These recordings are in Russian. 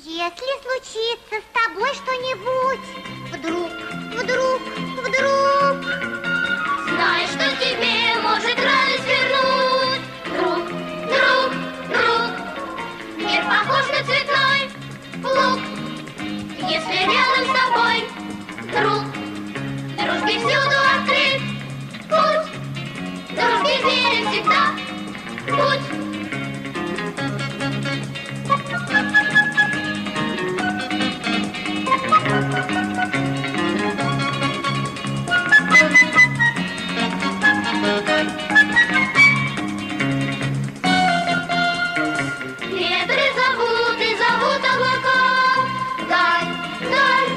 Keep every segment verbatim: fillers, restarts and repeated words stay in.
Если случится с тобой что-нибудь, вдруг, вдруг, вдруг, знай, что тебе может радость вернуть. Друг, друг, друг, мир похож на цветной луг. Если рядом с тобой друг, дружбе всюду открыт путь. Дружбе верен всегда путь. Ветры зовут и зовут облака. Дай, дай,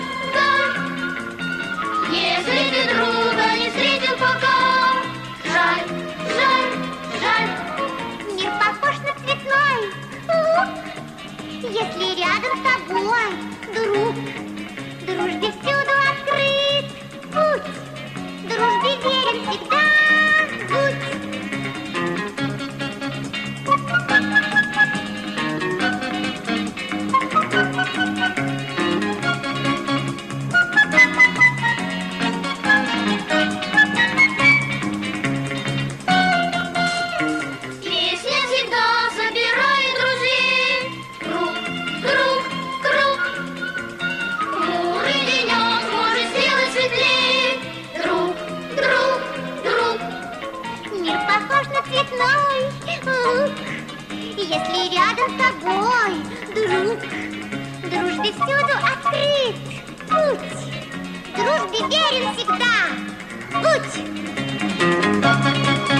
дай. Если ты друга не встретил пока, жаль, жаль, жаль. Мир похож на цветной луг. Если рядом с тобой друг, дружбе всюду открыт путь. Дружбе верен всегда будь. Песня всегда собирает друзей. Круг, круг, круг. Хмурый денек может сделать светлей. Друг, друг, друг. Мир похож на цветной луг. Если рядом с тобой друг, дружбе всюду открыт путь. Дружбе верен всегда будь.